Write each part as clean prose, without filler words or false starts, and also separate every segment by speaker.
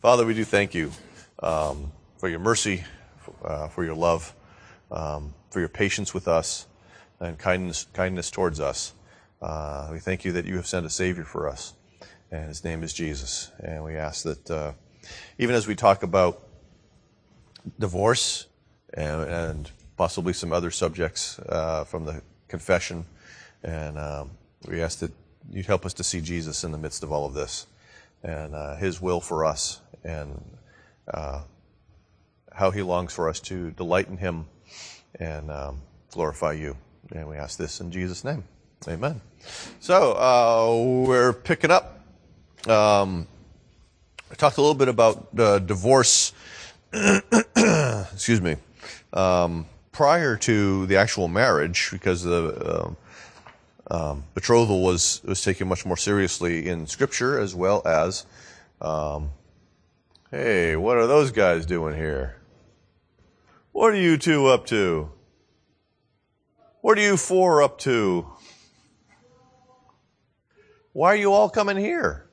Speaker 1: Father, we do thank you for your mercy, for your love, for your patience with us, and kindness towards us. We thank you that you have sent a Savior for us, and his name is Jesus. And we ask that even as we talk about divorce and possibly some other subjects from the confession, and we ask that you'd help us to see Jesus in the midst of all of this, and his will for us, and how he longs for us to delight in him and glorify you. And we ask this in Jesus' name. Amen. So we're picking up. I talked a little bit about divorce, excuse me, prior to the actual marriage, because the betrothal was taken much more seriously in Scripture, as well as hey, what are those guys doing here? What are you two up to? What are you four up to? Why are you all coming here?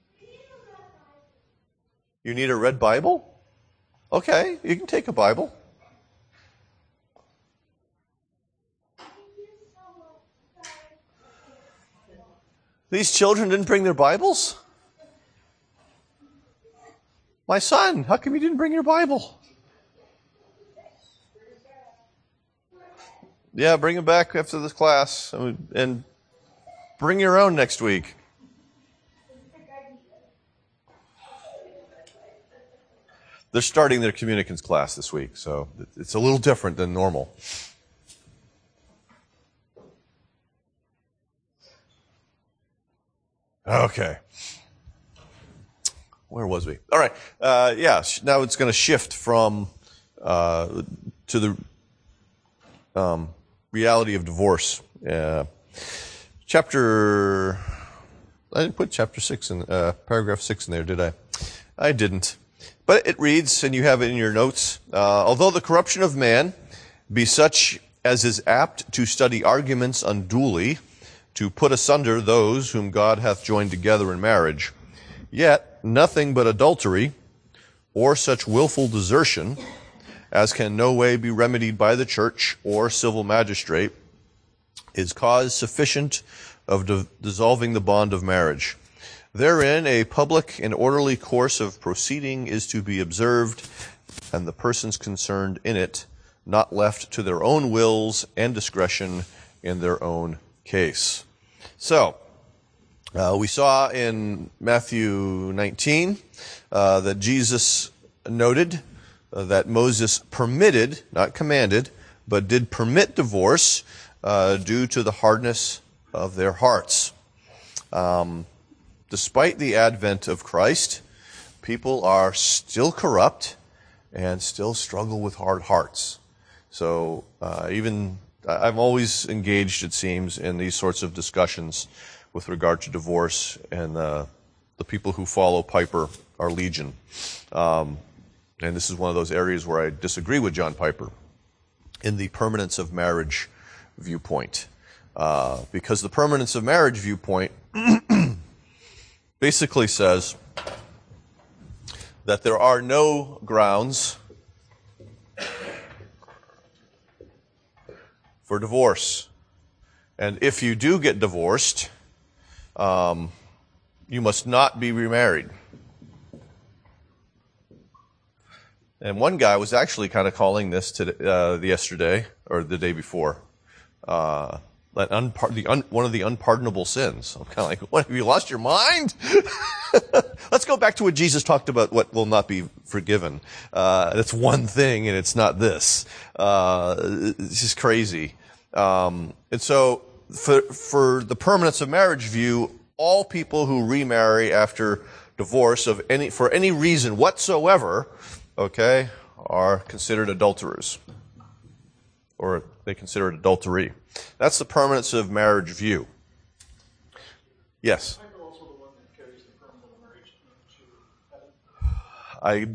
Speaker 1: You need a red Bible? Okay, you can take a Bible. These children didn't bring their Bibles? My son, how come you didn't bring your Bible? Yeah, bring them back after this class, and bring your own next week. They're starting their communicants class this week, so it's a little different than normal. Okay. Where was we? All right. Now it's going to shift from to the reality of divorce. Chapter, I didn't put chapter 6 in, paragraph 6 in there, did I? I didn't. But it reads, and you have it in your notes, although the corruption of man be such as is apt to study arguments unduly, to put asunder those whom God hath joined together in marriage, yet nothing but adultery, or such willful desertion, as can no way be remedied by the church or civil magistrate, is cause sufficient of dissolving the bond of marriage. Therein a public and orderly course of proceeding is to be observed, and the persons concerned in it not left to their own wills and discretion in their own case. So, we saw in Matthew 19 that Jesus noted that Moses permitted, not commanded, but did permit divorce due to the hardness of their hearts. Despite the advent of Christ, people are still corrupt and still struggle with hard hearts. So I'm always engaged, it seems, in these sorts of discussions with regard to divorce, and the people who follow Piper are legion. And this is one of those areas where I disagree with John Piper in the permanence of marriage viewpoint. Because the permanence of marriage viewpoint basically says that there are no grounds for divorce. And if you do get divorced, you must not be remarried. And one guy was actually kind of calling this yesterday, or the day before, one of the unpardonable sins. I'm kind of like, what, have you lost your mind? Let's go back to what Jesus talked about, what will not be forgiven. That's one thing, and it's not this. It's just crazy. And so, for the permanence of marriage view, all people who remarry after divorce for any reason whatsoever, okay, are considered adulterers, or they consider it adultery. That's the permanence of marriage view. Yes.
Speaker 2: Also the one that carries the permanence of marriage to
Speaker 1: I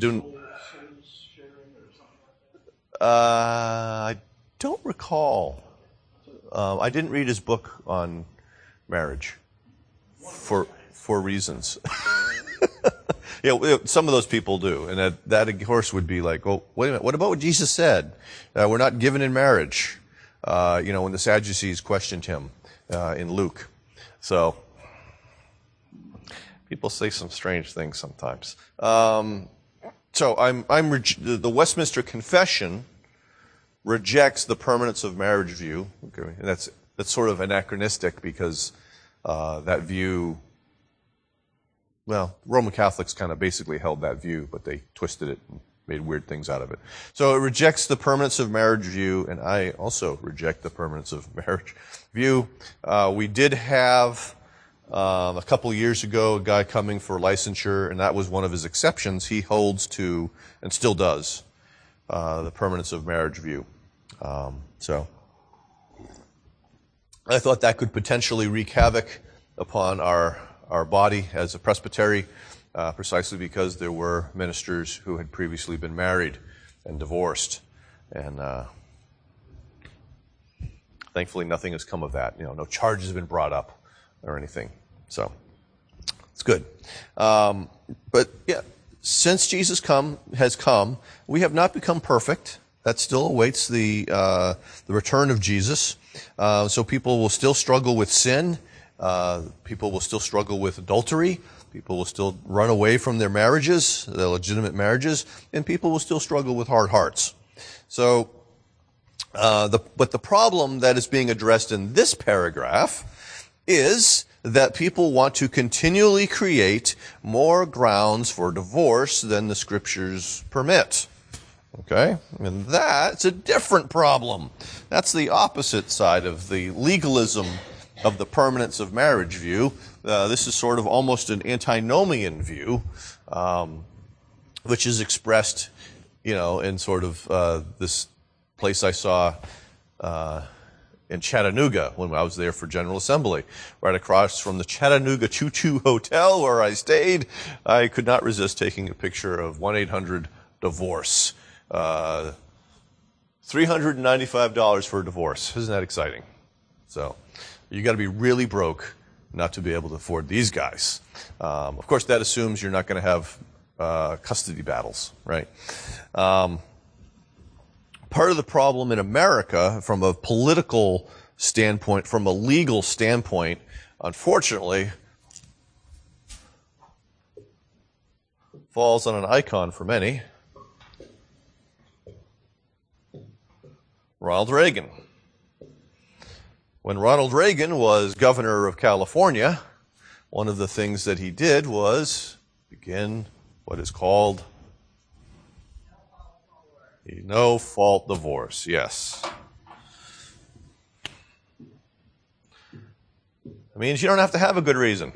Speaker 1: don't recall. I didn't read his book on marriage for reasons. some of those people do. And that of course, would be like, oh, wait a minute, what about what Jesus said? We're not given in marriage. When the Sadducees questioned him in Luke. So, people say some strange things sometimes. The Westminster Confession rejects the permanence of marriage view. Okay, and that's sort of anachronistic because that view, well, Roman Catholics kind of basically held that view, but they twisted it and made weird things out of it. So it rejects the permanence of marriage view, and I also reject the permanence of marriage view. We did have a couple of years ago a guy coming for licensure, and that was one of his exceptions. He holds to, and still does, the permanence of marriage view. So I thought that could potentially wreak havoc upon our body as a presbytery, precisely because there were ministers who had previously been married and divorced. And thankfully nothing has come of that. No charges have been brought up or anything. So it's good. But yeah, since Jesus has come, we have not become perfect. That still awaits the return of Jesus. So people will still struggle with sin. People will still struggle with adultery. People will still run away from their marriages, their legitimate marriages, and people will still struggle with hard hearts. So, but the problem that is being addressed in this paragraph is that people want to continually create more grounds for divorce than the Scriptures permit. Okay? And that's a different problem. That's the opposite side of the legalism of the permanence of marriage view. This is sort of almost an antinomian view, which is expressed, in sort of this place I saw in Chattanooga when I was there for General Assembly, right across from the Chattanooga Choo Choo Hotel where I stayed. I could not resist taking a picture of 1-800-DIVORCE. $395 for a divorce. Isn't that exciting? So you got to be really broke not to be able to afford these guys. Of course, that assumes you're not going to have custody battles, right? Part of the problem in America, from a political standpoint, from a legal standpoint, unfortunately, falls on an icon for many. Ronald Reagan. When Ronald Reagan was governor of California, one of the things that he did was begin what is called a no-fault divorce. Yes. It means you don't have to have a good reason.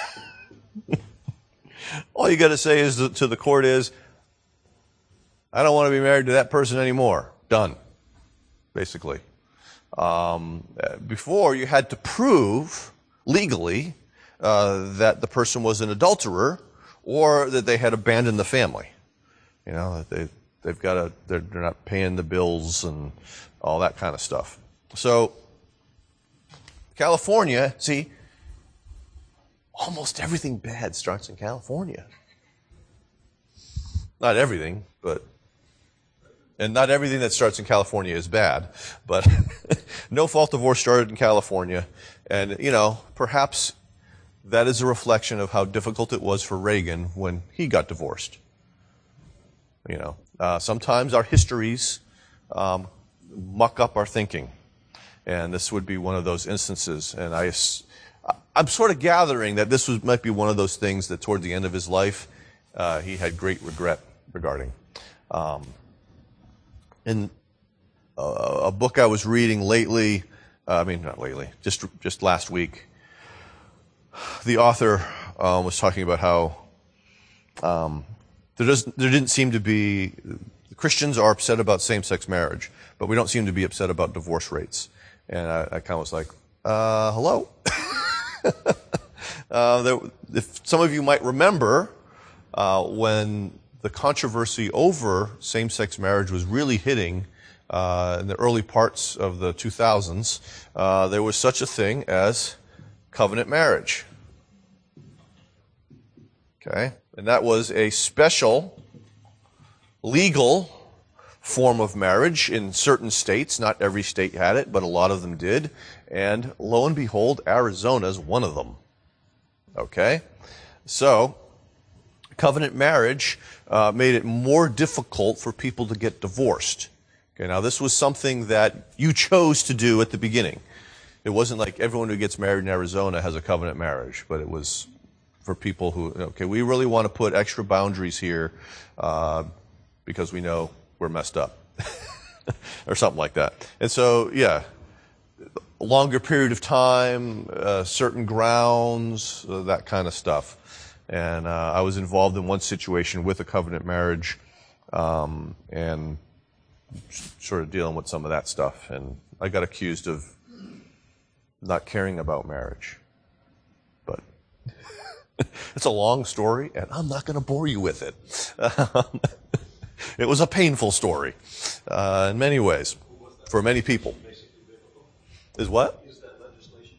Speaker 1: All you got to say is to the court is, I don't want to be married to that person anymore. Done. Basically. Before, you had to prove legally that the person was an adulterer or that they had abandoned the family. That they're not paying the bills and all that kind of stuff. So, California, see, almost everything bad starts in California. Not everything, and not everything that starts in California is bad, but no-fault divorce started in California, and, perhaps that is a reflection of how difficult it was for Reagan when he got divorced. Sometimes our histories muck up our thinking, and this would be one of those instances, and I'm sort of gathering that this might be one of those things that toward the end of his life, he had great regret regarding. In a book I was reading lately, not lately, just last week, the author was talking about how there didn't seem to be, Christians are upset about same-sex marriage, but we don't seem to be upset about divorce rates. And I kind of was like, hello? If some of you might remember, when the controversy over same-sex marriage was really hitting in the early parts of the 2000s, there was such a thing as covenant marriage. Okay? And that was a special legal form of marriage in certain states. Not every state had it, but a lot of them did. And lo and behold, Arizona is one of them. Okay? So, covenant marriage made it more difficult for people to get divorced. Okay, now this was something that you chose to do at the beginning. It wasn't like everyone who gets married in Arizona has a covenant marriage, but it was for people who, okay, we really want to put extra boundaries here because we know we're messed up or something like that. And so, yeah, a longer period of time, certain grounds, that kind of stuff. And I was involved in one situation with a covenant marriage and sort of dealing with some of that stuff. And I got accused of not caring about marriage. But it's a long story, and I'm not going to bore you with it. It was a painful story in many ways for many people. Is what?
Speaker 2: Is that legislation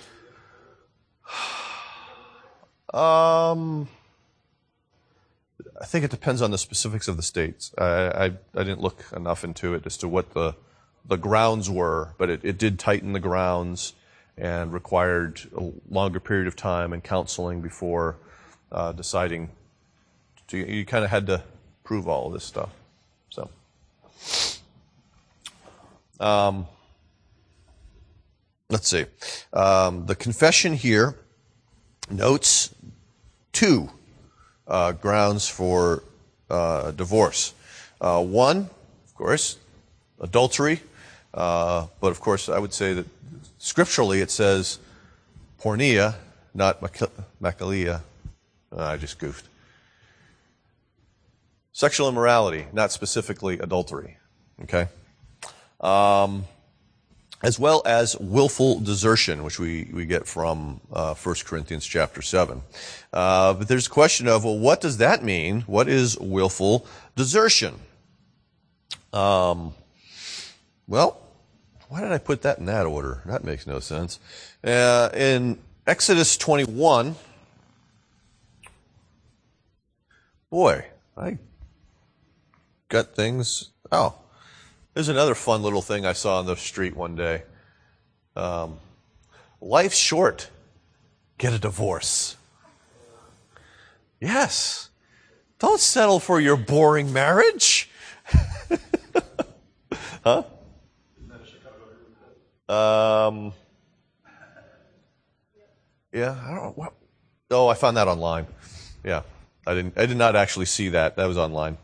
Speaker 1: I think it depends on the specifics of the states. I didn't look enough into it as to what the grounds were, but it did tighten the grounds and required a longer period of time and counseling before deciding. You kind of had to prove all of this stuff. So, let's see. The confession here notes two grounds for divorce. One, of course, adultery. But of course, I would say that scripturally it says porneia, not makalia. I just goofed. Sexual immorality, not specifically adultery. Okay? As well as willful desertion, which we get from 1 Corinthians chapter 7. But there's a question of, well, what does that mean? What is willful desertion? Well, why did I put that in that order? That makes no sense. In Exodus 21, boy, I got things. Oh, there's another fun little thing I saw on the street one day. Life's short. Get a divorce. Yes. Don't settle for your boring marriage. Huh? Yeah, I don't know what. Oh, I found that online. Yeah, I did not actually see that. That was online.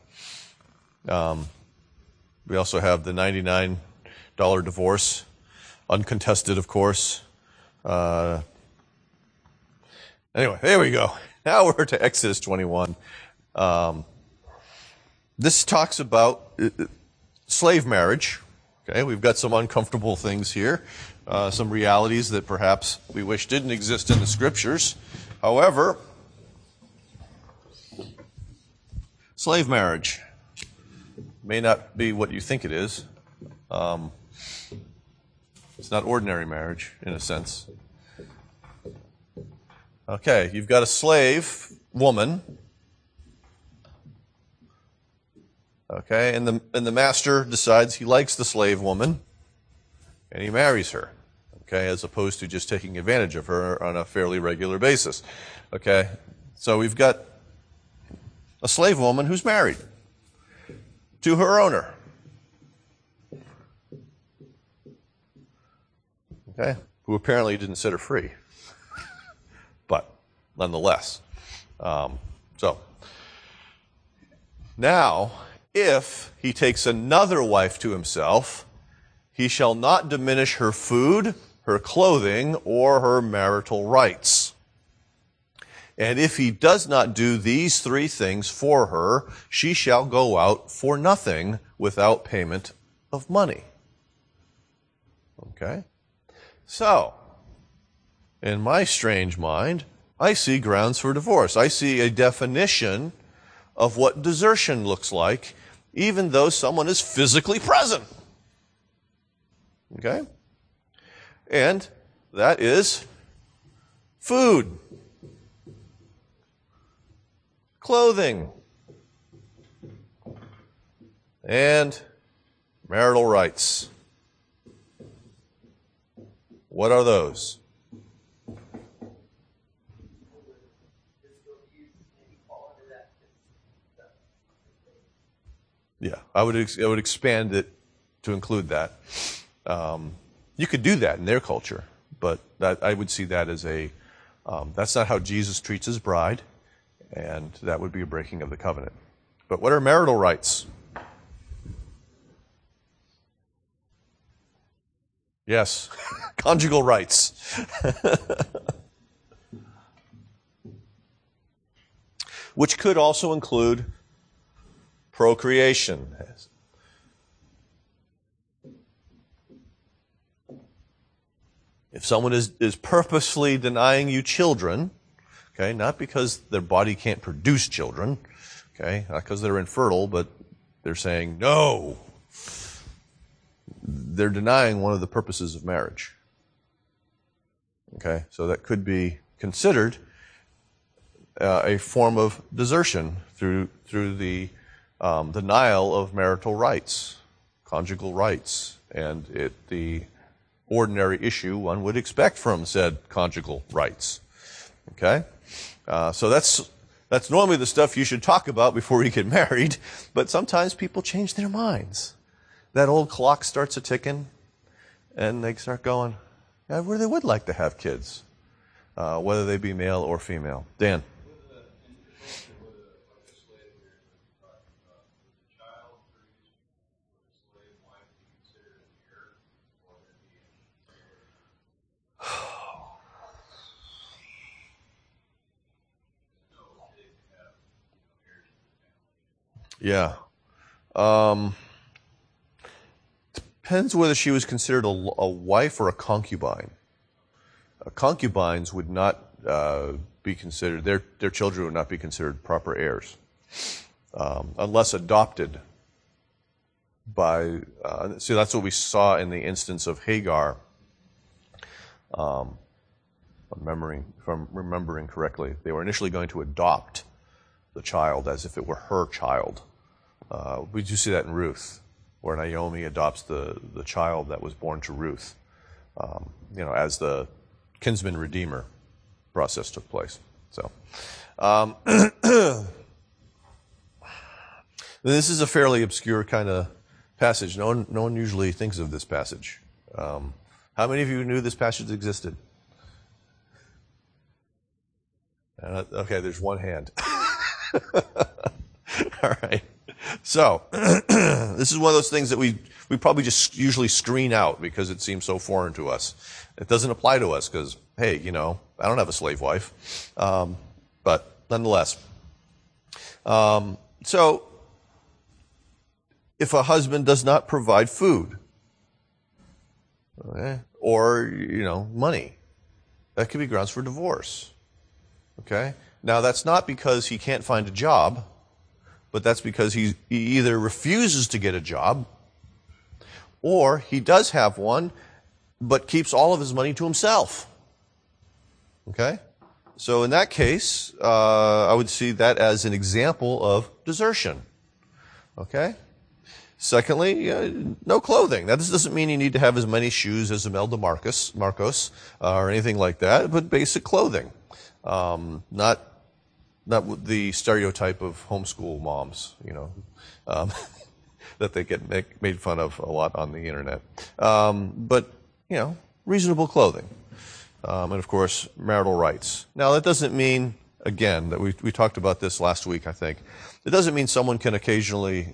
Speaker 1: We also have the $99 divorce, uncontested, of course. Anyway, there we go. Now we're to Exodus 21. This talks about slave marriage. Okay, we've got some uncomfortable things here, some realities that perhaps we wish didn't exist in the scriptures. However, slave marriage may not be what you think it is. It's not ordinary marriage, in a sense. Okay, you've got a slave woman. Okay, and the master decides he likes the slave woman, and he marries her. Okay, as opposed to just taking advantage of her on a fairly regular basis. Okay, so we've got a slave woman who's married to her owner. Okay, who apparently didn't set her free. But nonetheless. So, now, if he takes another wife to himself, he shall not diminish her food, her clothing, or her marital rights. And if he does not do these three things for her, she shall go out for nothing without payment of money. Okay? So, in my strange mind, I see grounds for divorce. I see a definition of what desertion looks like, even though someone is physically present. Okay? And that is food. clothing, and marital rights. What are those? Yeah, I would expand it to include that. You could do that in their culture, but I would see that as that's not how Jesus treats his bride, and that would be a breaking of the covenant. But what are marital rights? Yes, conjugal rights. Which could also include procreation. If someone is purposefully denying you children, okay, not because their body can't produce children, okay, not because they're infertile, but they're saying no, they're denying one of the purposes of marriage. Okay, so that could be considered a form of desertion through the denial of marital rights, conjugal rights, and the ordinary issue one would expect from said conjugal rights. Okay, so that's normally the stuff you should talk about before you get married, but sometimes people change their minds. That old clock starts a ticking, and they start going, yeah, where they would like to have kids, whether they be male or female. Dan? Yeah. Depends whether she was considered a wife or a concubine. Concubines would not be considered, their children would not be considered proper heirs, unless adopted by, see, that's what we saw in the instance of Hagar, if I'm remembering correctly. They were initially going to adopt the child as if it were her child. We do see that in Ruth, where Naomi adopts the child that was born to Ruth, as the kinsman redeemer process took place. So, this is a fairly obscure kind of passage. No one usually thinks of this passage. How many of you knew this passage existed? Okay, there's one hand. All right. So, this is one of those things that we probably just usually screen out because it seems so foreign to us. It doesn't apply to us because, hey, I don't have a slave wife. But nonetheless. So, if a husband does not provide food, okay, or, money, that could be grounds for divorce. Okay? Now, that's not because he can't find a job, but that's because he either refuses to get a job, or he does have one, but keeps all of his money to himself. Okay? So in that case, I would see that as an example of desertion. Okay? Secondly, no clothing. Now, this doesn't mean you need to have as many shoes as Imelda Marcos, or anything like that, but basic clothing. Not the stereotype of homeschool moms, that they get made fun of a lot on the internet. But, reasonable clothing. And of course, marital rights. Now, that doesn't mean, again, that we talked about this last week, I think. It doesn't mean someone can occasionally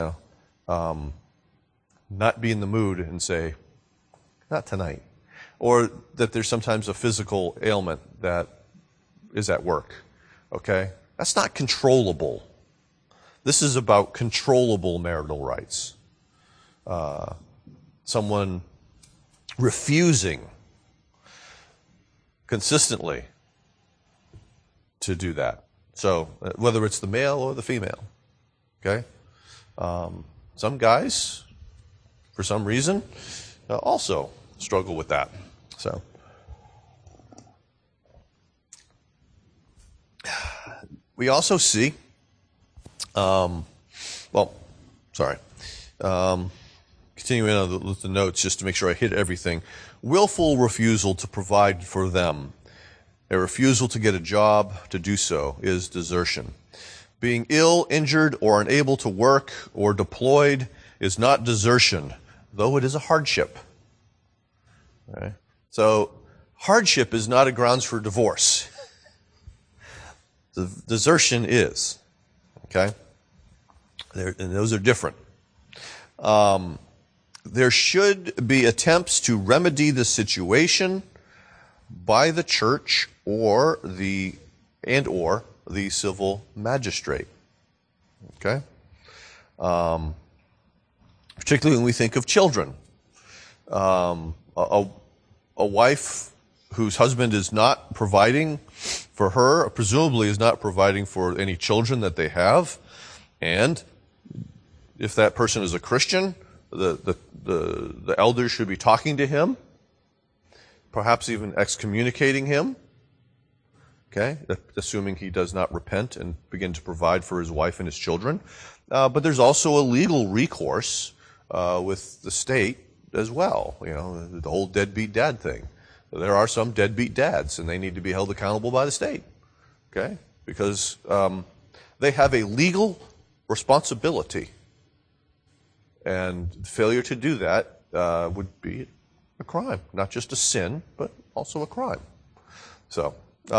Speaker 1: not be in the mood and say, not tonight. Or that there's sometimes a physical ailment that is at work. Okay? That's not controllable. This is about controllable marital rights. Someone refusing consistently to do that. So, whether it's the male or the female. Okay? Some guys, for some reason, also struggle with that. So, We also see, continuing on with the notes just to make sure I hit everything. Willful refusal to provide for them. A refusal to get a job to do so is desertion. Being ill, injured, or unable to work or deployed is not desertion, though it is a hardship. Okay? So hardship is not a grounds for divorce. The desertion is. Okay? And those are different. There should be attempts to remedy the situation by the church or the civil magistrate. Okay? Particularly when we think of children. A wife whose husband is not providing for her, presumably is not providing for any children that they have, and if that person is a Christian, the elders should be talking to him, perhaps even excommunicating him, okay, assuming he does not repent and begin to provide for his wife and his children. But there's also a legal recourse with the state as well, the whole deadbeat dad thing. There are some deadbeat dads, and they need to be held accountable by the state, okay, because they have a legal responsibility. And failure to do that would be a crime, not just a sin, but also a crime. So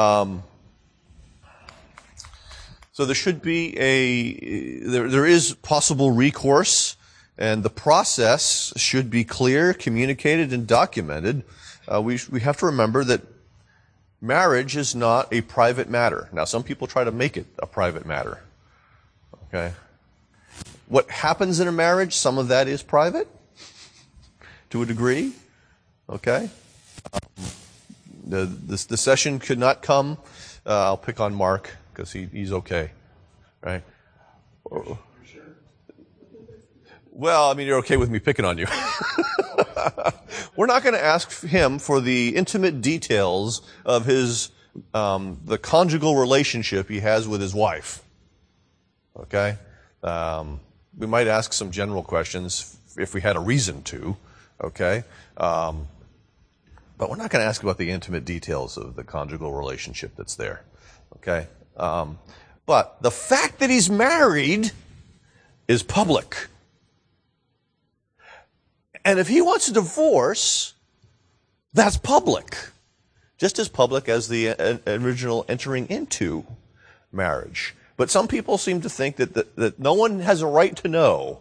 Speaker 1: there should be there is possible recourse, and the process should be clear, communicated, and documented. We have to remember that marriage is not a private matter. Now, some people try to make it a private matter. Okay? What happens in a marriage, some of that is private, to a degree. Okay? The session could not come. I'll pick on Mark, because he's okay. Right? Well, I mean, you're okay with me picking on you. We're not going to ask him for the intimate details of his the conjugal relationship he has with his wife. Okay? We might ask some general questions if we had a reason to. Okay? But we're not going to ask about the intimate details of the conjugal relationship that's there. Okay? But the fact that he's married is public. And if he wants a divorce, that's public. Just as public as the original entering into marriage. But some people seem to think that no one has a right to know,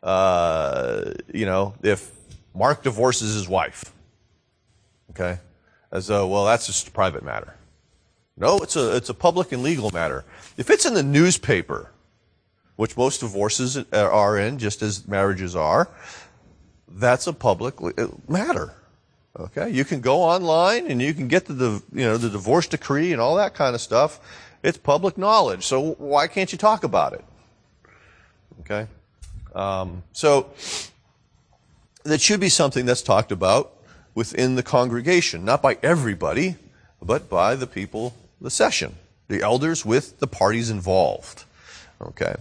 Speaker 1: if Mark divorces his wife. Okay? As though, well, that's just a private matter. No, it's a public and legal matter. If it's in the newspaper, which most divorces are in, just as marriages are, that's a public matter. Okay? You can go online and you can get the divorce decree and all that kind of stuff. It's public knowledge. So why can't you talk about it? Okay? So that should be something that's talked about within the congregation, not by everybody, but by the people, the session, the elders with the parties involved. Okay?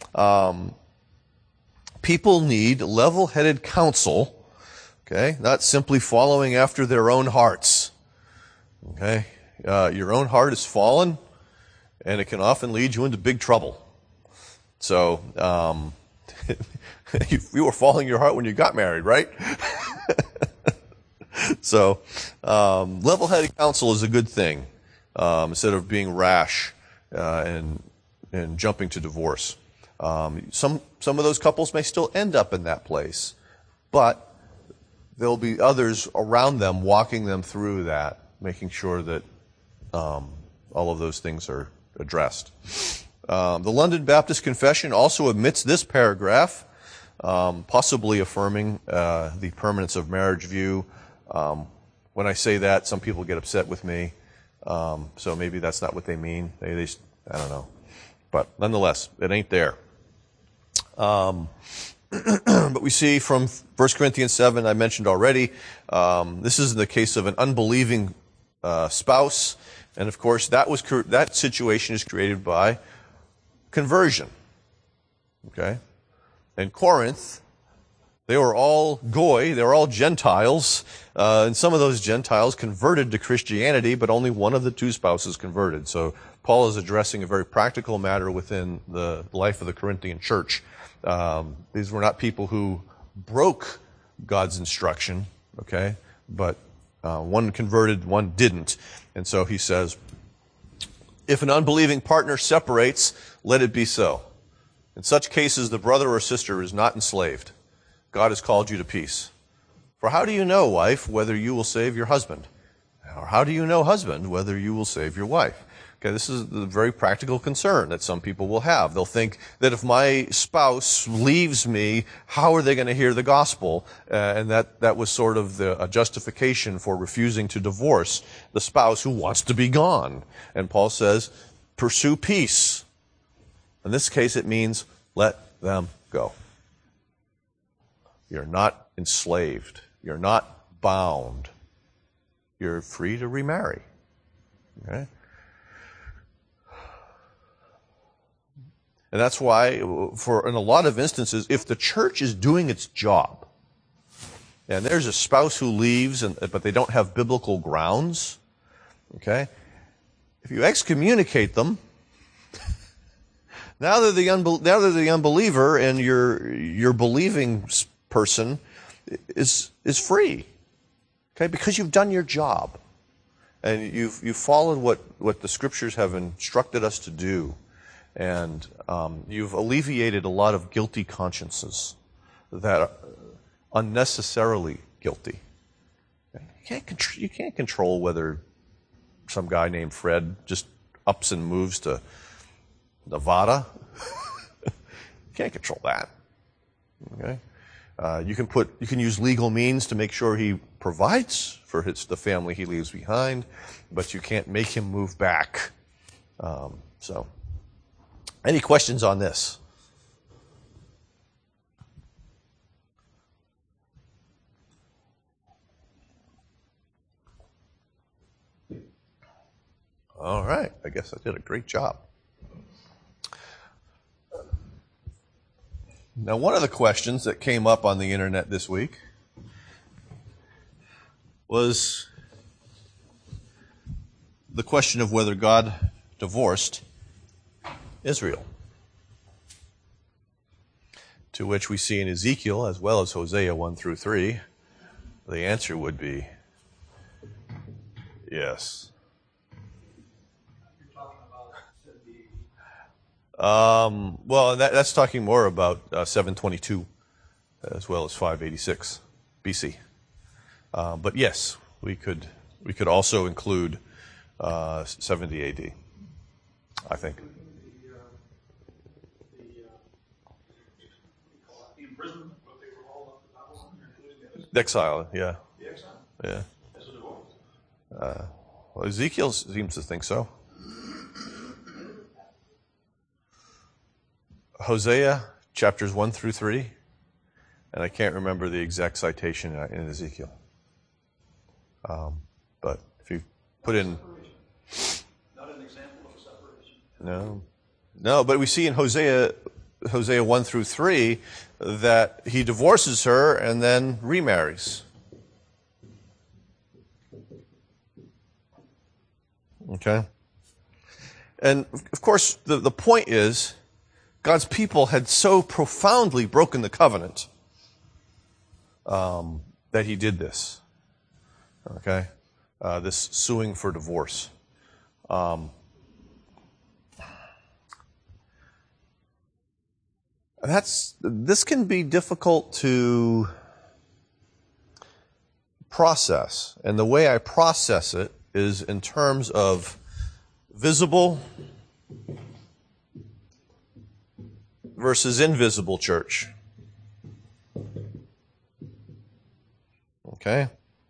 Speaker 1: People need level-headed counsel, okay, not simply following after their own hearts. Okay? Your own heart is fallen, and it can often lead you into big trouble. So, you were following your heart when you got married, right? So, level-headed counsel is a good thing, instead of being rash and jumping to divorce. Some of those couples may still end up in that place, but there'll be others around them walking them through that, making sure that all of those things are addressed. The London Baptist Confession also omits this paragraph, possibly affirming the permanence of marriage view. When I say that, some people get upset with me, so maybe that's not what they mean. I don't know. But nonetheless, it ain't there. But we see from 1 Corinthians 7, I mentioned already, this is in the case of an unbelieving spouse. And of course, that situation is created by conversion. Okay? In Corinth, they were all Goy, they were all Gentiles, and some of those Gentiles converted to Christianity, but only one of the two spouses converted. So Paul is addressing a very practical matter within the life of the Corinthian church. These were not people who broke God's instruction, okay? But one converted, one didn't. And so he says, if an unbelieving partner separates, let it be so. In such cases, the brother or sister is not enslaved. God has called you to peace. For how do you know, wife, whether you will save your husband? Or how do you know, husband, whether you will save your wife? Okay, this is a very practical concern that some people will have. They'll think that if my spouse leaves me, how are they going to hear the gospel? And that was sort of a justification for refusing to divorce the spouse who wants to be gone. And Paul says, pursue peace. In this case, it means let them go. You're not enslaved. You're not bound. You're free to remarry. Okay? And that's why, in a lot of instances, if the church is doing its job, and there's a spouse who leaves, but they don't have biblical grounds, okay? If you excommunicate them, now they're the unbeliever, and your believing person is free, okay? Because you've done your job, and you've followed what the Scriptures have instructed us to do. And you've alleviated a lot of guilty consciences that are unnecessarily guilty. You can't control whether some guy named Fred just ups and moves to Nevada. You can't control that. Okay, you can use legal means to make sure he provides for the family he leaves behind, but you can't make him move back. Any questions on this? All right. I guess I did a great job. Now, one of the questions that came up on the internet this week was the question of whether God divorced Israel. To which we see in Ezekiel, as well as Hosea 1-3, the answer would be yes.
Speaker 2: You're talking about 70 AD.
Speaker 1: Well, that's talking more about 722 as well as 586 BC. But yes, we could also include 70 AD, I think.
Speaker 2: The imprisonment, what they were all up to Babylon, including
Speaker 1: Exile, yeah.
Speaker 2: the exile,
Speaker 1: Yeah.
Speaker 2: as a divorce.
Speaker 1: Well, Ezekiel seems to think so. Hosea, chapters 1-3, and I can't remember the exact citation in Ezekiel. But if you put in...
Speaker 2: Not an example of a separation.
Speaker 1: No, but we see in Hosea 1-3 that he divorces her and then remarries. Okay? And of course, the point is, God's people had so profoundly broken the covenant that he did this. Okay? This suing for divorce. This can be difficult to process. And the way I process it is in terms of visible versus invisible church. Okay?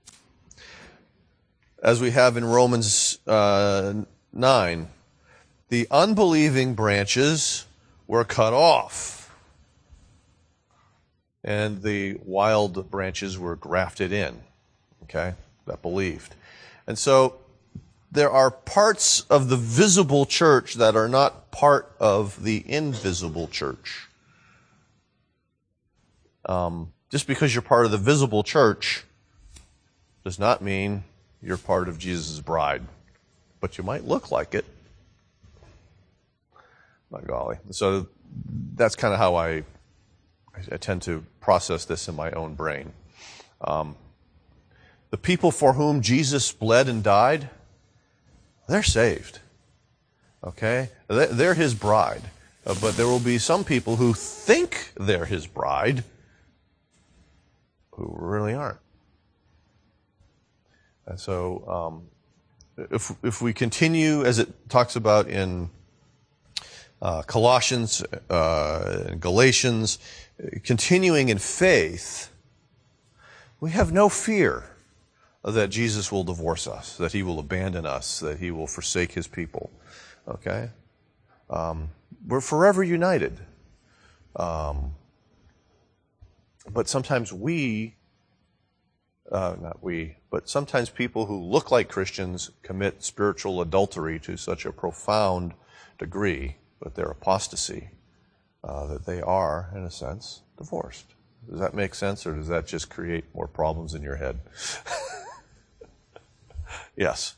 Speaker 1: As we have in Romans 9, the unbelieving branches were cut off, and the wild branches were grafted in, okay, that believed. And so there are parts of the visible church that are not part of the invisible church. Just because you're part of the visible church does not mean you're part of Jesus' bride. But you might look like it. My golly. So that's kind of how I tend to process this in my own brain. The people for whom Jesus bled and died, they're saved. Okay? They're his bride. But there will be some people who think they're his bride who really aren't. And so if we continue, as it talks about in Colossians and Galatians, continuing in faith, we have no fear that Jesus will divorce us, that he will abandon us, that he will forsake his people. Okay? We're forever united. But sometimes but sometimes people who look like Christians commit spiritual adultery to such a profound degree, but their apostasy, that they are, in a sense, divorced. Does that make sense, or does that just create more problems in your head? Yes.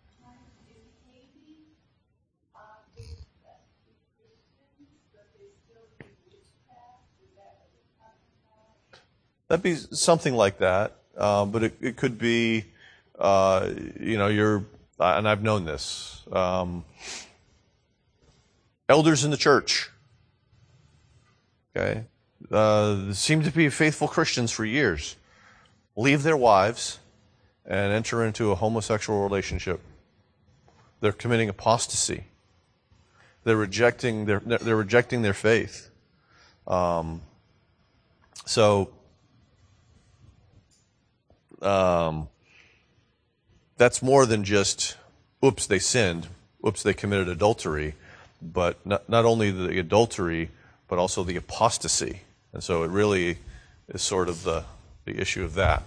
Speaker 1: That'd be something like that, but it could be, you're, and I've known this, elders in the church, okay, seem to be faithful Christians for years, leave their wives and enter into a homosexual relationship. They're committing apostasy. They're rejecting their faith. That's more than just, oops, they sinned, oops, they committed adultery, but not only the adultery, but also the apostasy. And so it really is sort of the issue of that.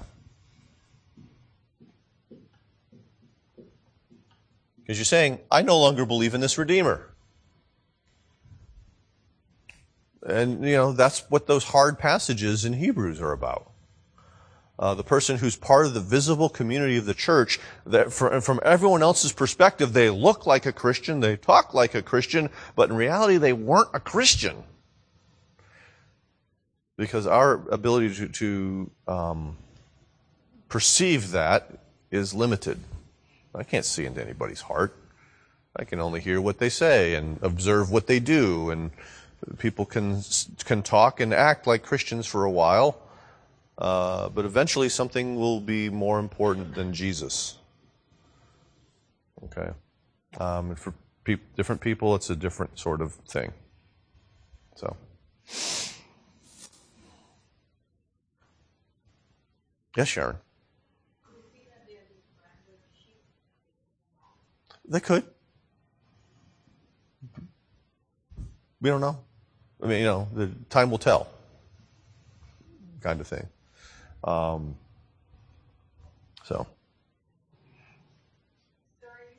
Speaker 1: Because you're saying, I no longer believe in this Redeemer. And, that's what those hard passages in Hebrews are about. The person who's part of the visible community of the church, that from everyone else's perspective, they look like a Christian, they talk like a Christian, but in reality, they weren't a Christian. Because our ability to perceive that is limited. I can't see into anybody's heart. I can only hear what they say and observe what they do. And people can talk and act like Christians for a while, but eventually something will be more important than Jesus. Okay? And for different people, it's a different sort of thing. So. Yes, Sharon. They could. We don't know. I mean, the time will tell, kind of thing. So.
Speaker 3: So are you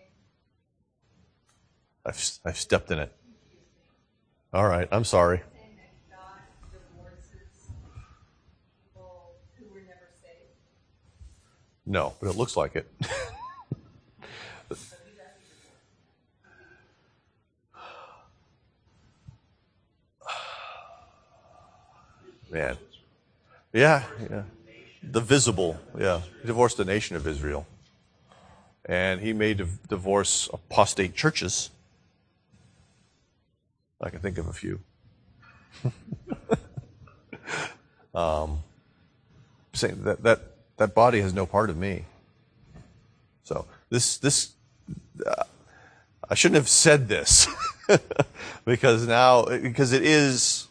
Speaker 3: saying?
Speaker 1: I've stepped in it. All right, I'm sorry.
Speaker 3: Saying that God divorces people who were never saved?
Speaker 1: No, but it looks like it. Man. Yeah. The visible, yeah. He divorced the nation of Israel. And he may divorce apostate churches. I can think of a few. Saying that body has no part of me. So this I shouldn't have said this because it is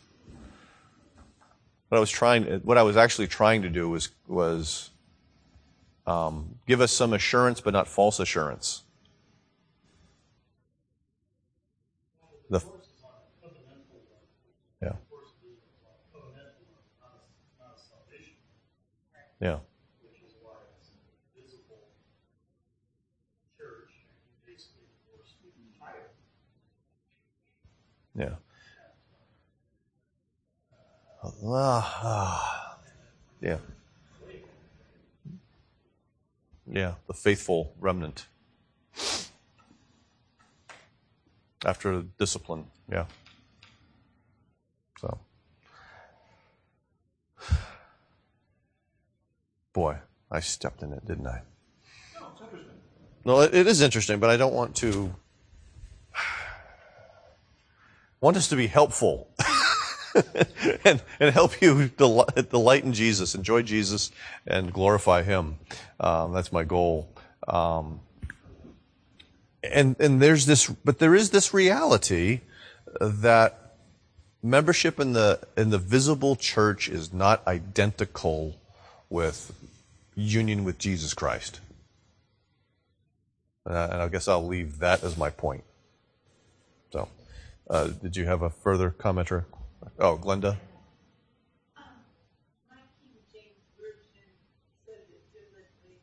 Speaker 1: what I was actually trying to do was give us some assurance, but not false assurance. Yeah. Yeah.
Speaker 2: Which is why it's a visible church
Speaker 1: Yeah. Yeah. Yeah, the faithful remnant. After discipline, yeah. So, boy, I stepped in it, didn't I?
Speaker 2: No, it's interesting.
Speaker 1: No, it is interesting, but I don't want to. Want us to be helpful and help you delight in Jesus, enjoy Jesus, and glorify Him. That's my goal. And there's this, but there is this reality that membership in the visible church is not identical with union with Jesus Christ. And I guess I'll leave that as my point. So, did you have a further comment or? Oh, Glenda?
Speaker 3: My King James Version says it biblically,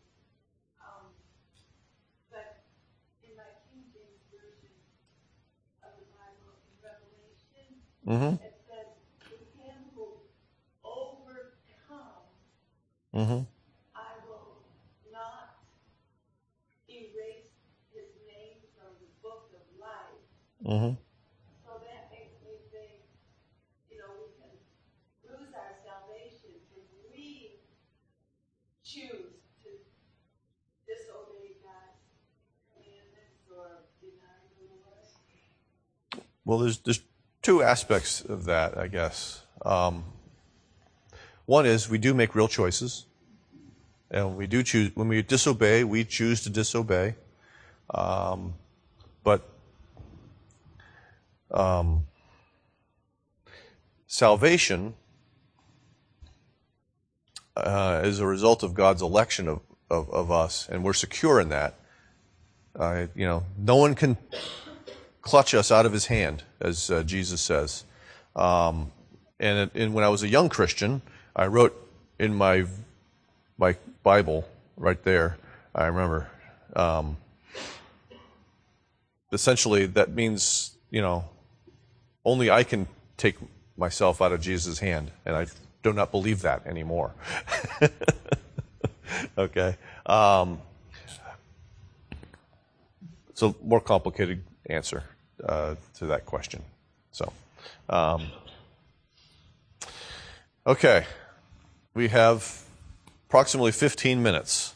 Speaker 3: but in my King James Version of the Bible in Revelation,
Speaker 1: Mm-hmm.
Speaker 3: it says, "To him who overcomes,
Speaker 1: Mm-hmm.
Speaker 3: I will not erase his name from the book of life."
Speaker 1: Mm-hmm.
Speaker 3: So that makes me think, we can lose our salvation if we choose to disobey God's commandments or deny the Lord.
Speaker 1: Well, there's two aspects of that, I guess. One is we do make real choices, and we do choose when we disobey. We choose to disobey, but salvation is a result of God's election of us, and we're secure in that. No one can clutch us out of His hand, as Jesus says. And when I was a young Christian, I wrote in my Bible right there. I remember. Essentially, that means only I can take myself out of Jesus' hand, and I do not believe that anymore. Okay. So more complicated answer to that question. So, okay, we have approximately 15 minutes.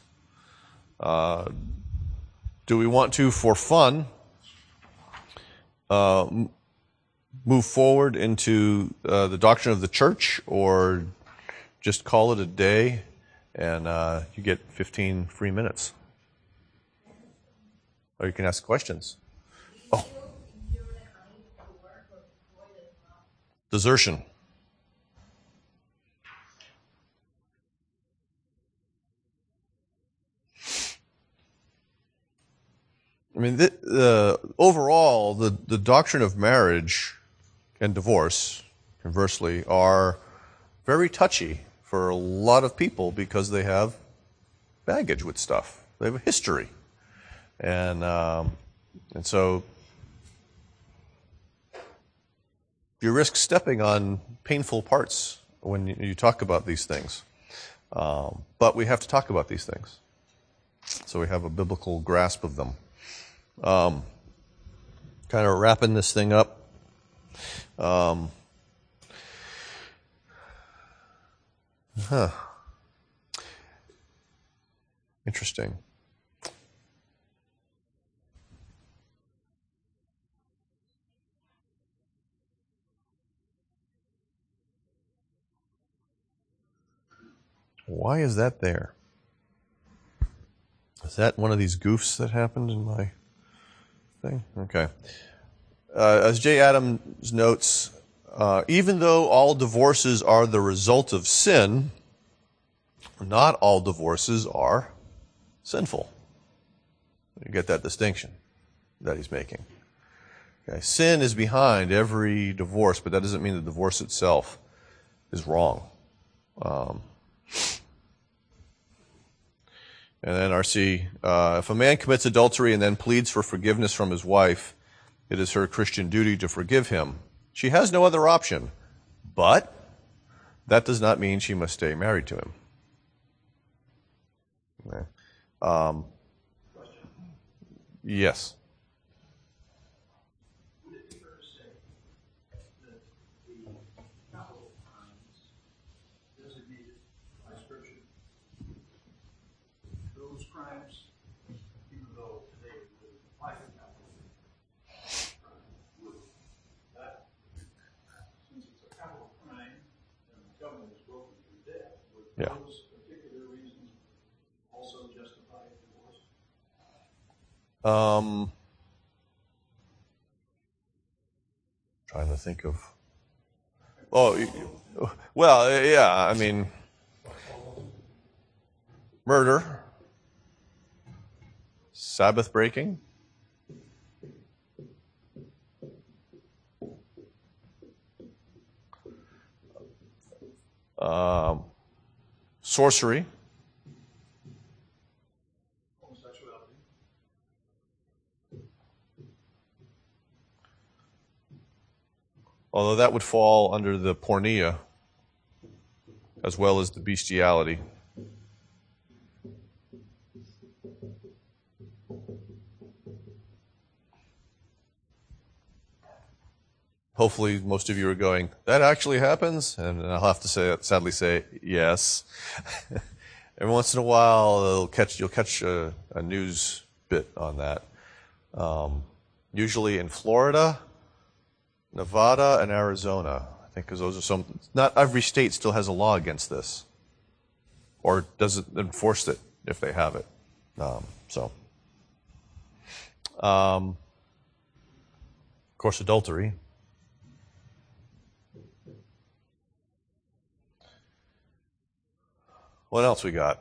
Speaker 1: Do we want to, for fun, move forward into the doctrine of the church, or just call it a day and you get 15 free minutes? Or you can ask questions. Oh. Desertion. I mean, overall, the doctrine of marriage and divorce, conversely, are very touchy for a lot of people because they have baggage with stuff. They have a history. And so you risk stepping on painful parts when you talk about these things. But we have. to talk about these things, so we have a biblical grasp of them. Kind of wrapping this thing up. Interesting. Why is that there? Is that one of these goofs that happened in my thing? Okay. As Jay Adams notes, even though all divorces are the result of sin, not all divorces are sinful. You get that distinction that he's making. Okay. Sin is behind every divorce, but that doesn't mean the divorce itself is wrong. And then RC, if a man commits adultery and then pleads for forgiveness from his wife, it is her Christian duty to forgive him. She has no other option, but that does not mean she must stay married to him. Okay. Yes.
Speaker 2: Would it be fair to say that the capital crimes designated by Scripture, those crimes, even though today would apply to capital crime, would that, since it's a capital crime and the covenant is broken through death, would
Speaker 1: Yeah.
Speaker 2: those particular reasons also justify divorce?
Speaker 1: Trying to think of. Well, yeah. I mean, murder, Sabbath breaking, sorcery,
Speaker 2: Homosexuality.
Speaker 1: although that would fall under the porneia as well as the bestiality. Hopefully, most of you are going, that actually happens? And I'll have to sadly say, yes. Every once in a while, you'll catch a news bit on that. Usually in Florida, Nevada, and Arizona. I think because those are some. Not every state still has a law against this, or doesn't enforce it if they have it. Of course, adultery. What else we got?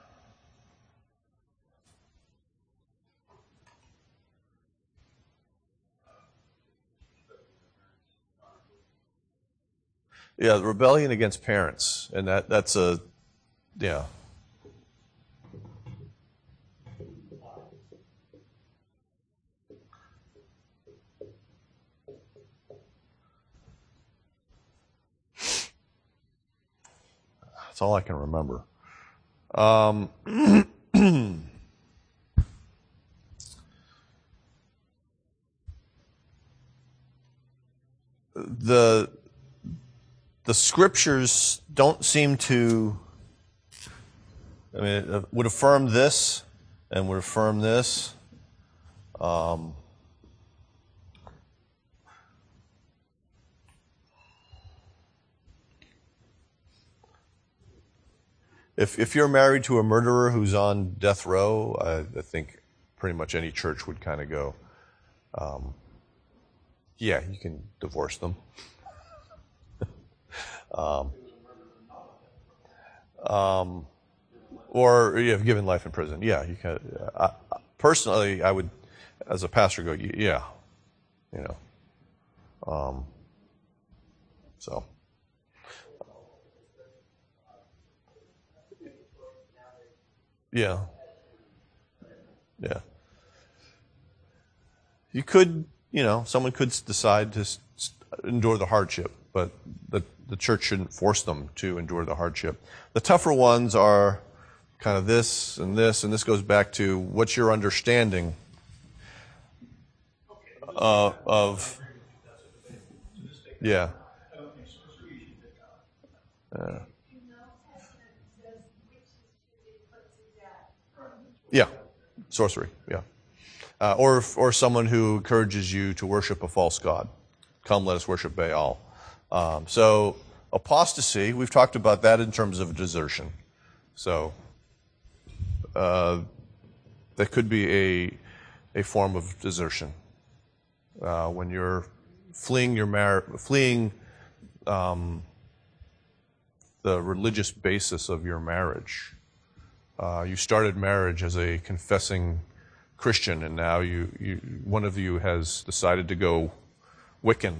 Speaker 1: Yeah, the rebellion against parents, and that's a, yeah. That's all I can remember. The scriptures don't seem to, I mean, it would affirm this and would affirm this. If you're married to a murderer who's on death row, I think pretty much any church would kind of go, yeah, you can divorce them. Or you have given life in prison. Yeah, you can. Personally, I would, as a pastor, go, yeah, you know. So. Yeah. Yeah. You could, someone could decide to endure the hardship, but the church shouldn't force them to endure the hardship. The tougher ones are kind of this, and this goes back to what's your understanding of, yeah. Yeah, sorcery, yeah. Or someone who encourages you to worship a false god. Come, let us worship Baal. So apostasy, we've talked about that in terms of desertion. So that could be a form of desertion. When you're fleeing the religious basis of your marriage. You started marriage as a confessing Christian, and now one of you has decided to go Wiccan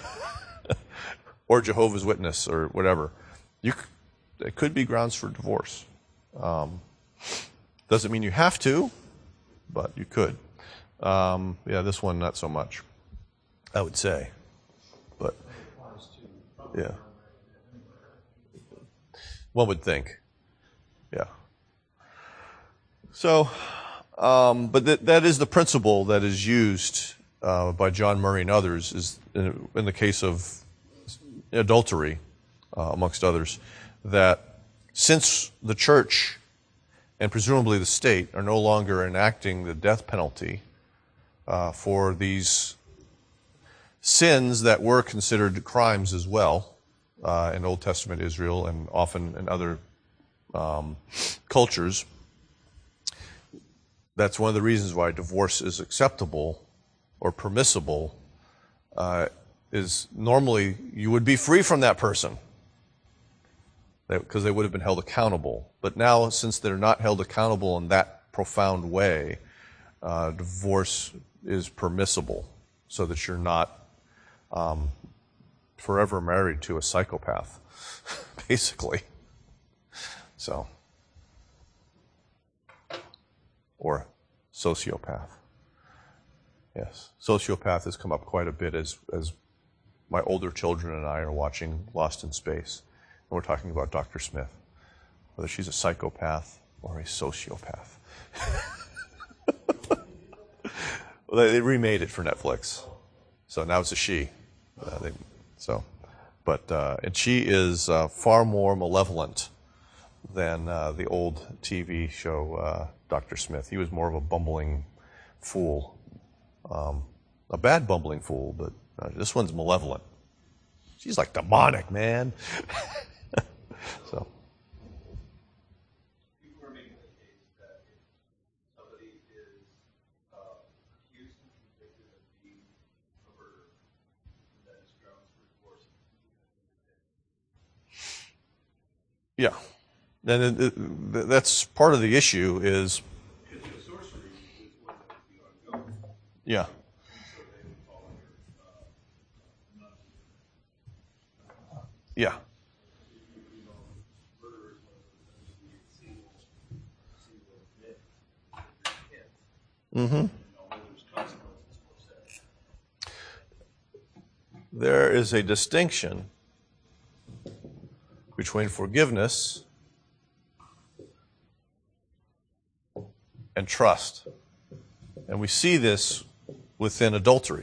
Speaker 1: or Jehovah's Witness or whatever. It could be grounds for divorce. Doesn't mean you have to, but you could. Yeah, this one not so much, I would say. But Yeah. One would think. Yeah. So, but that is the principle that is used by John Murray and others is in the case of adultery, amongst others, that since the church and presumably the state are no longer enacting the death penalty for these sins that were considered crimes as well in Old Testament Israel and often in other cultures, that's one of the reasons why divorce is acceptable or permissible, is normally you would be free from that person because they would have been held accountable. But now, since they're not held accountable in that profound way, divorce is permissible so that you're not forever married to a psychopath, basically. So, or sociopath. Yes, sociopath has come up quite a bit as my older children and I are watching Lost in Space. And we're talking about Dr. Smith, whether she's a psychopath or a sociopath. Well, they remade it for Netflix, so now it's a she. And she is far more malevolent than the old TV show Dr. Smith. He was more of a bumbling fool, a bad bumbling fool, but this one's malevolent. She's like demonic, man. So.
Speaker 2: People are making the case that if somebody is accused and convicted of being a murderer, that is grounds for divorce.
Speaker 1: Yeah. And that's part of the issue is.
Speaker 2: Because sorcery is one that would be ongoing.
Speaker 1: Yeah.
Speaker 2: So they would fall under
Speaker 1: Yeah.
Speaker 2: murder is one of those things we single admit.
Speaker 1: Mm-hmm.
Speaker 2: There's consequences for that.
Speaker 1: There is a distinction between forgiveness and trust. And we see this within adultery.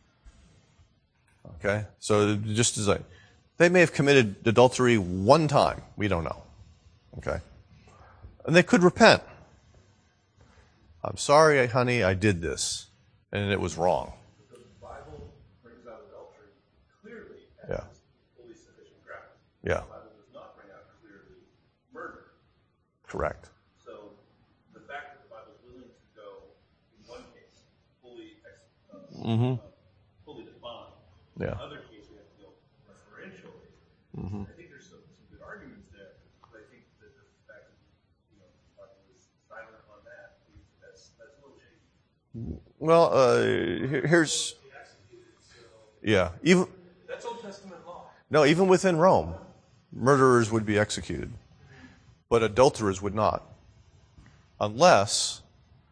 Speaker 1: Okay? So just as they may have committed adultery one time. We don't know. Okay? And they could repent. I'm sorry, honey, I did this. And it was wrong.
Speaker 2: The Bible brings out adultery clearly as
Speaker 1: Yeah.
Speaker 2: fully sufficient grounds.
Speaker 1: Yeah.
Speaker 2: The Bible does not bring out clearly murder.
Speaker 1: Correct.
Speaker 2: So the fact that the Bible is willing to go in one case fully fully defined.
Speaker 1: Yeah.
Speaker 2: In another case we have to go referentially. I think there's some good arguments there, but I think that the fact that the Bible is silent on that, that's a little shaky.
Speaker 1: Well, here's yeah. Even
Speaker 2: That's Old Testament law.
Speaker 1: no, even within Rome, murderers would be executed, but adulterers would not, unless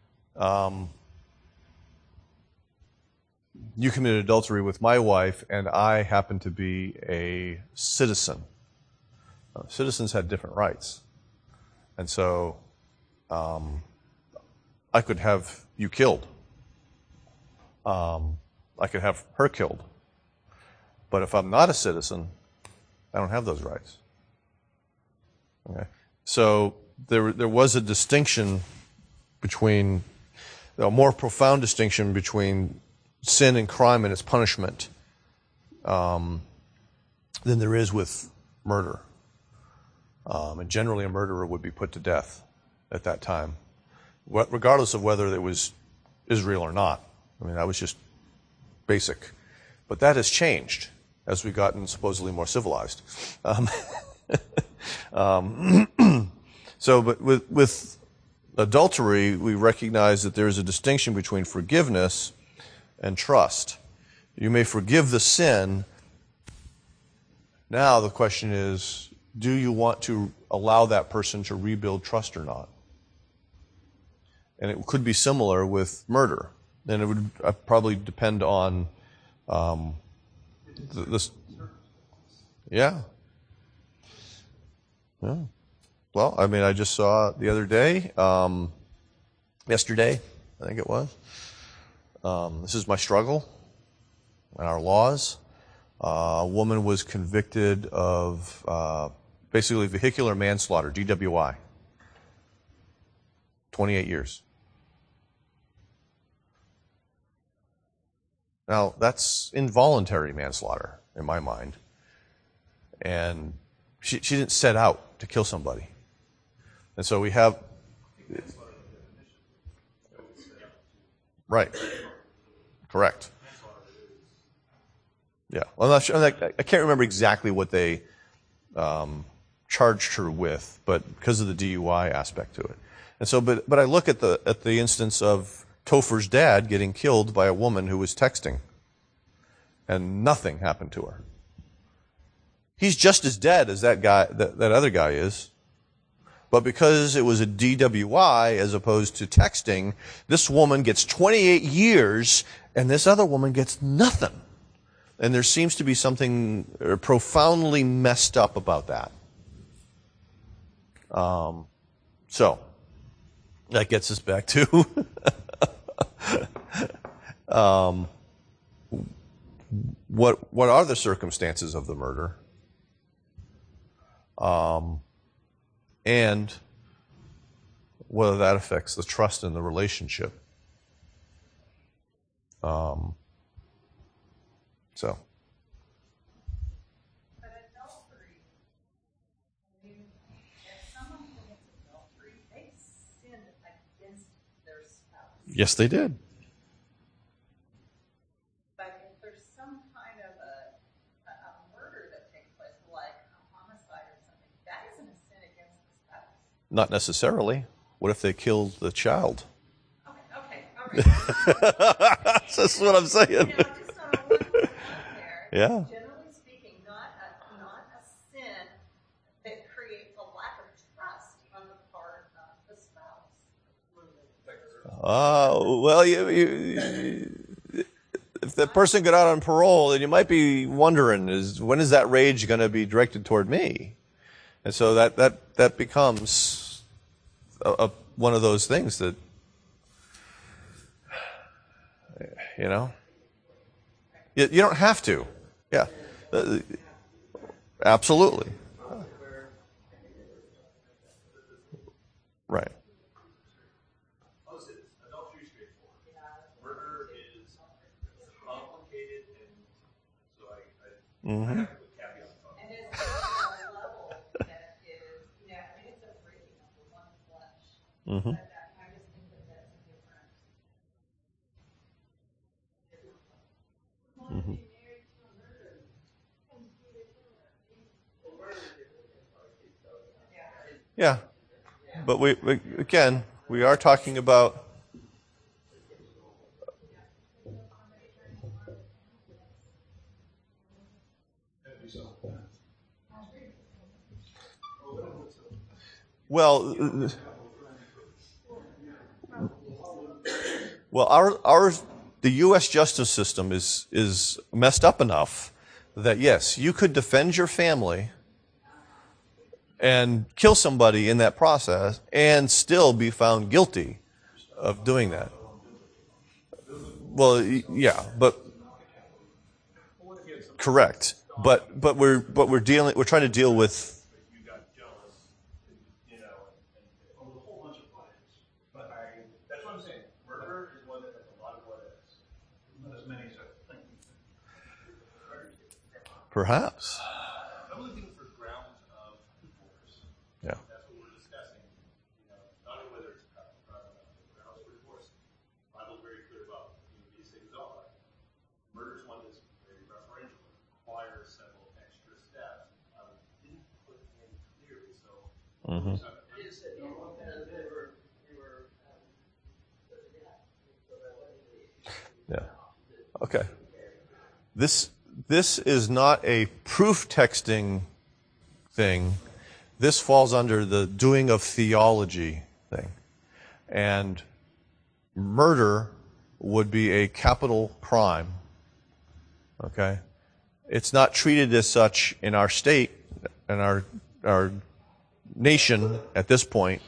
Speaker 1: you committed adultery with my wife and I happen to be a citizen. Citizens had different rights, and so I could have you killed. I could have her killed. But if I'm not a citizen, I don't have those rights. Okay. So there was a distinction between, a more profound distinction between sin and crime and its punishment than there is with murder. And generally a murderer would be put to death at that time, regardless of whether it was Israel or not. I mean, that was just basic. But that has changed as we've gotten supposedly more civilized. But with adultery, we recognize that there is a distinction between forgiveness and trust. You may forgive the sin. Now the question is, do you want to allow that person to rebuild trust or not? And it could be similar with murder. And it would probably depend on Yeah. Yeah. Well, I mean, I just saw the other day, yesterday, I think it was. This is my struggle and our laws. A woman was convicted of basically vehicular manslaughter, DWI. 28 years. Now, that's involuntary manslaughter in my mind. And she didn't set out to kill somebody. And so we have... Right. Correct. Yeah. Well, I'm not sure, I can't remember exactly what they charged her with, but because of the DUI aspect to it. And so, but I look at the instance of Topher's dad getting killed by a woman who was texting, and nothing happened to her. He's just as dead as that guy, that other guy is. But because it was a DWI as opposed to texting, this woman gets 28 years, and this other woman gets nothing. And there seems to be something profoundly messed up about that. So, that gets us back to what are the circumstances of the murder? And whether that affects the trust in the relationship. So.
Speaker 4: But adultery, I mean, if someone commits adultery, they sinned against their spouse.
Speaker 1: Yes, they did.
Speaker 4: But if there's some kind of a murder that takes place, like a homicide or something, that isn't a sin against the spouse.
Speaker 1: Not necessarily. What if they killed the child?
Speaker 4: Okay, all right.
Speaker 1: That's what I'm saying.
Speaker 4: You know, just on a one there.
Speaker 1: Yeah.
Speaker 4: Generally speaking, not a sin that creates a lack of trust on the part of the spouse.
Speaker 1: Well, if the person got out on parole, then you might be wondering, when is that rage going to be directed toward me? And so that becomes one of those things that, you know, you don't have to. Yeah. Absolutely. Right.
Speaker 2: Adultery is straightforward. Murder is complicated, and so I have to put caveats on it.
Speaker 4: And it's a level that is, you know, I mean, it's a breaking of the one flesh.
Speaker 1: Mm-hmm.
Speaker 4: But I just think that that's a different.
Speaker 1: Mm-hmm. Yeah, but we again, we are talking about well, the U.S. justice system is messed up enough that yes, you could defend your family and kill somebody in that process and still be found guilty of doing that. Well, yeah, but correct. But we're trying to deal with.
Speaker 2: You got jealous, you know, and a whole bunch of claims. But that's what I'm saying. Murder is one that has a lot of what ifs. Not as many as I think.
Speaker 1: Perhaps.
Speaker 2: I'm looking for grounds of divorce.
Speaker 1: Yeah.
Speaker 2: That's what we're discussing. You know, not only whether it's crime or not, but grounds for divorce. The Bible's very clear about these things are. Murder is one that's very referential. It requires several extra steps. Didn't put in clearly, so.
Speaker 1: Mm-hmm. Yeah. Okay. This is not a proof texting thing. This falls under the doing of theology thing. And murder would be a capital crime. Okay? It's not treated as such in our state and our nation at this point.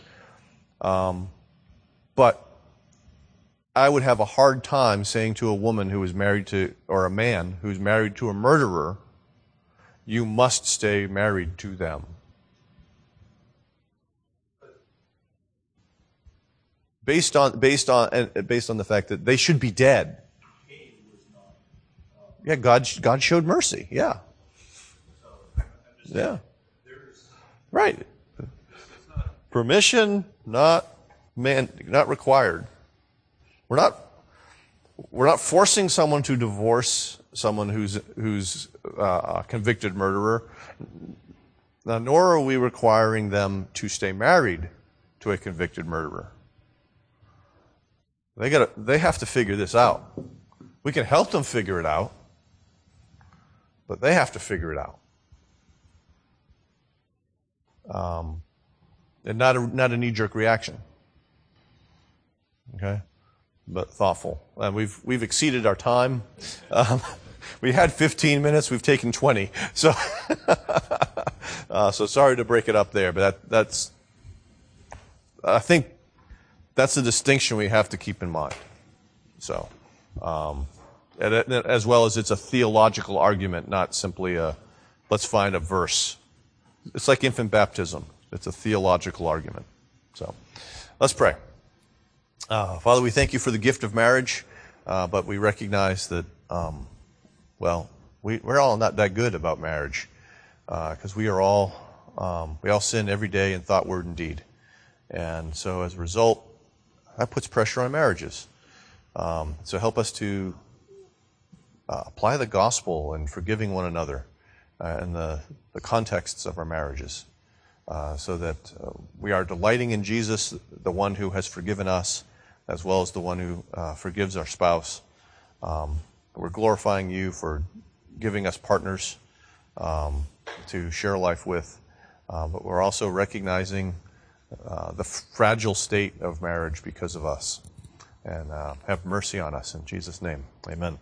Speaker 1: But I would have a hard time saying to a woman who is married to, or a man who's married to a murderer, you must stay married to them. Based on the fact that they should be dead. Yeah, God showed mercy. Yeah. Yeah. Right. Permission, not required. We're not forcing someone to divorce someone who's a convicted murderer. Nor are we requiring them to stay married to a convicted murderer. They have to figure this out. We can help them figure it out, but they have to figure it out. And not a knee-jerk reaction. Okay? But thoughtful. And we've exceeded our time. We had 15 minutes. We've taken 20. So, so sorry to break it up there, but I think that's the distinction we have to keep in mind. So, as well as it's a theological argument, not simply let's find a verse. It's like infant baptism. It's a theological argument. So, let's pray. Father, we thank you for the gift of marriage, but we recognize that, we're all not that good about marriage, because we all sin every day in thought, word, and deed. And so as a result, that puts pressure on marriages. So help us to apply the gospel and forgiving one another in the contexts of our marriages, so that we are delighting in Jesus, the one who has forgiven us, as well as the one who forgives our spouse. We're glorifying you for giving us partners to share life with, but we're also recognizing the fragile state of marriage because of us. And have mercy on us in Jesus' name. Amen.